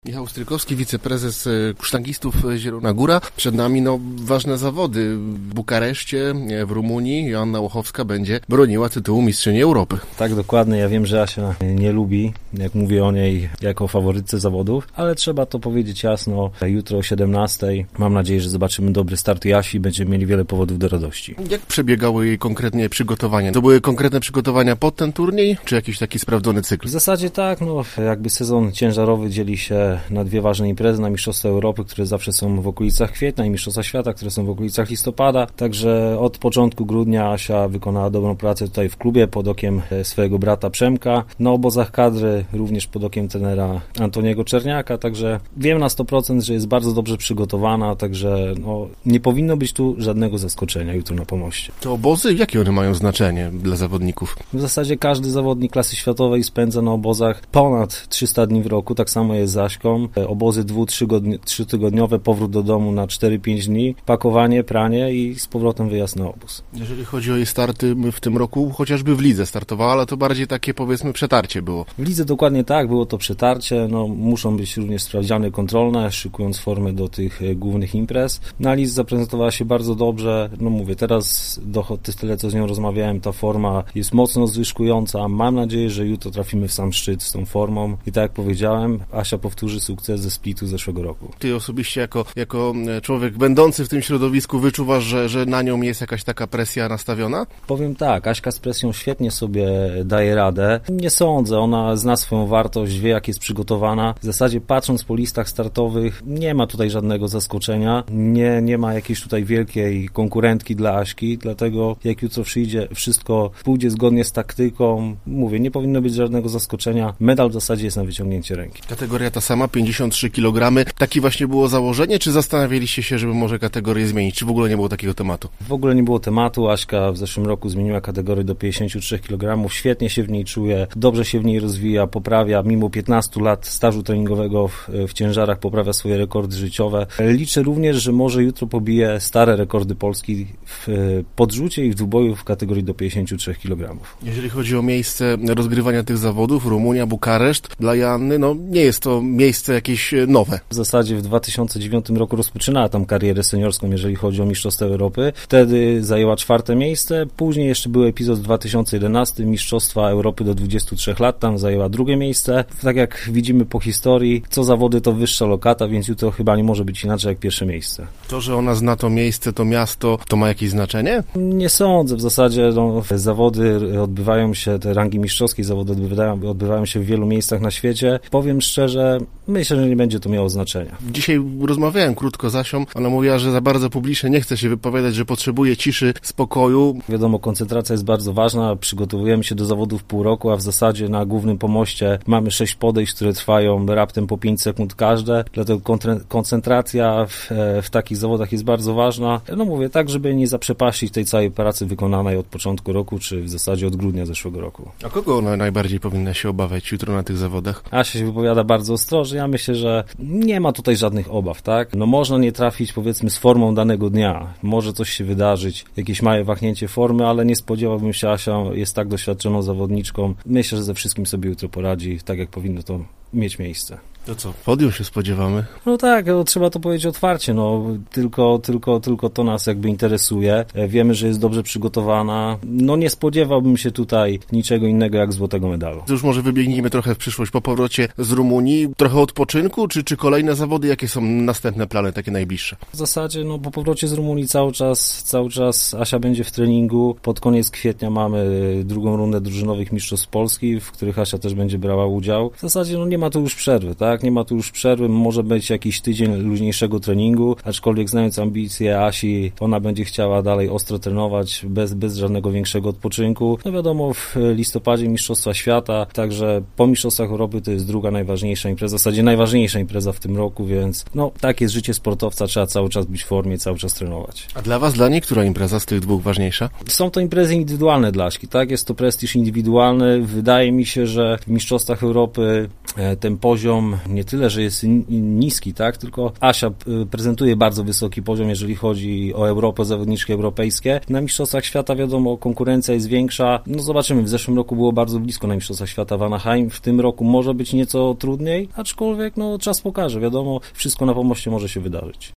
Michał Strykowski, wiceprezes sztangistów Zielona Góra. Przed nami ważne zawody w Bukareszcie, w Rumunii. Joanna Łochowska będzie broniła tytułu mistrzyni Europy. Tak, dokładnie. Ja wiem, że Asia nie lubi, jak mówię o niej, jako faworytce zawodów, ale trzeba to powiedzieć jasno. Jutro o 17:00. Mam nadzieję, że zobaczymy dobry start Asi i będziemy mieli wiele powodów do radości. Jak przebiegały jej konkretnie przygotowania? To były konkretne przygotowania pod ten turniej, czy jakiś taki sprawdzony cykl? W zasadzie tak, jakby sezon ciężarowy dzieli się na dwie ważne imprezy, na Mistrzostwa Europy, które zawsze są w okolicach kwietnia i Mistrzostwa Świata, które są w okolicach listopada. Także od początku grudnia Asia wykonała dobrą pracę tutaj w klubie pod okiem swojego brata Przemka. Na obozach kadry również pod okiem trenera Antoniego Czerniaka, także wiem na 100%, że jest bardzo dobrze przygotowana, także nie powinno być tu żadnego zaskoczenia jutro na pomoście. Te obozy, jakie one mają znaczenie dla zawodników? W zasadzie każdy zawodnik klasy światowej spędza na obozach ponad 300 dni w roku, tak samo jest z Aśką. Obozy 2-3 tygodniowe, powrót do domu na 4-5 dni, pakowanie, pranie i z powrotem wyjazd na obóz. Jeżeli chodzi o jej starty w tym roku, chociażby w lidze startowała, ale to bardziej takie, powiedzmy, przetarcie było. W lidze dokładnie tak, było to przetarcie, muszą być również sprawdziany kontrolne, szykując formę do tych głównych imprez. Na lidze zaprezentowała się bardzo dobrze, mówię, teraz tyle co z nią rozmawiałem, ta forma jest mocno zwyżkująca, mam nadzieję, że jutro trafimy w sam szczyt z tą formą i tak jak powiedziałem, Asia powtórzy sukces ze splitu zeszłego roku. Ty osobiście jako człowiek będący w tym środowisku wyczuwasz, że na nią jest jakaś taka presja nastawiona? Powiem tak, Aśka z presją świetnie sobie daje radę. Nie sądzę, ona zna swoją wartość, wie jak jest przygotowana. W zasadzie patrząc po listach startowych, nie ma tutaj żadnego zaskoczenia, nie ma jakiejś tutaj wielkiej konkurentki dla Aśki, dlatego jak jutro przyjdzie, wszystko pójdzie zgodnie z taktyką, mówię, nie powinno być żadnego zaskoczenia. Medal w zasadzie jest na wyciągnięcie ręki. Kategoria ta sama, 53 kg. Takie właśnie było założenie, czy zastanawialiście się, żeby może kategorię zmienić? Czy w ogóle nie było takiego tematu? W ogóle nie było tematu. Aśka w zeszłym roku zmieniła kategorię do 53 kg. Świetnie się w niej czuje, dobrze się w niej rozwija, poprawia, mimo 15 lat stażu treningowego w ciężarach, poprawia swoje rekordy życiowe. Liczę również, że może jutro pobije stare rekordy Polski w podrzucie i w dwuboju w kategorii do 53 kg. Jeżeli chodzi o miejsce rozgrywania tych zawodów, Rumunia, Bukareszt, dla Joanny, nie jest to miejsce jakieś nowe. W zasadzie w 2009 roku rozpoczynała tam karierę seniorską, jeżeli chodzi o Mistrzostwa Europy. Wtedy zajęła 4. miejsce, później jeszcze był epizod w 2011, Mistrzostwa Europy do 23 lat, tam zajęła 2. miejsce. Tak jak widzimy po historii, co zawody to wyższa lokata, więc jutro chyba nie może być inaczej jak 1. miejsce. To, że ona zna to miejsce, to miasto, to ma jakieś znaczenie? Nie sądzę, w zasadzie zawody odbywają się, te rangi mistrzowskie zawody odbywają się w wielu miejscach na świecie. Powiem szczerze, myślę, że nie będzie to miało znaczenia. Dzisiaj rozmawiałem krótko z Asią, ona mówiła, że za bardzo publicznie nie chce się wypowiadać, że potrzebuje ciszy, spokoju. Wiadomo, koncentracja jest bardzo ważna, przygotowujemy się do zawodów pół roku, a w zasadzie na głównym pomoście mamy 6 podejść, które trwają raptem po 5 sekund każde, dlatego koncentracja w takich zawodach jest bardzo ważna. Mówię tak, żeby nie zaprzepaścić tej całej pracy wykonanej od początku roku, czy w zasadzie od grudnia zeszłego roku. A kogo ona najbardziej powinna się obawiać jutro na tych zawodach? Asia się wypowiada bardzo ostrożnie, ja myślę, że nie ma tutaj żadnych obaw, tak? Można nie trafić, powiedzmy, z formą danego dnia. Może coś się wydarzyć, jakieś małe wahnięcie formy, ale nie spodziewałbym się, Asia jest tak doświadczoną zawodniczką. Myślę, że ze wszystkim sobie jutro poradzi, tak jak powinno to mieć miejsce. To co, podium się spodziewamy? Tak, trzeba to powiedzieć otwarcie, tylko to nas jakby interesuje. Wiemy, że jest dobrze przygotowana. Nie spodziewałbym się tutaj niczego innego jak złotego medalu. Już może wybiegnijmy trochę w przyszłość po powrocie z Rumunii. Trochę odpoczynku, czy kolejne zawody? Jakie są następne plany, takie najbliższe? W zasadzie, po powrocie z Rumunii cały czas Asia będzie w treningu. Pod koniec kwietnia mamy drugą rundę drużynowych mistrzostw Polski, w których Asia też będzie brała udział. W zasadzie, nie ma tu już przerwy, tak? Nie ma tu już przerwy, może być jakiś tydzień luźniejszego treningu, aczkolwiek znając ambicje Asi, ona będzie chciała dalej ostro trenować, bez żadnego większego odpoczynku. Wiadomo, w listopadzie Mistrzostwa Świata, także po Mistrzostwach Europy to jest druga najważniejsza impreza, w zasadzie najważniejsza impreza w tym roku, więc tak jest życie sportowca, trzeba cały czas być w formie, cały czas trenować. A dla was, dla niej, która impreza z tych dwóch ważniejsza? Są to imprezy indywidualne dla Aśki, tak? Jest to prestiż indywidualny. Wydaje mi się, że w Mistrzostwach Europy ten poziom nie tyle, że jest niski, tak, tylko Asia prezentuje bardzo wysoki poziom, jeżeli chodzi o Europę, zawodniczki europejskie. Na Mistrzostwach Świata wiadomo, konkurencja jest większa. No zobaczymy, w zeszłym roku było bardzo blisko na Mistrzostwach Świata w Anaheim, w tym roku może być nieco trudniej, aczkolwiek no czas pokaże, wiadomo, wszystko na pomoście może się wydarzyć.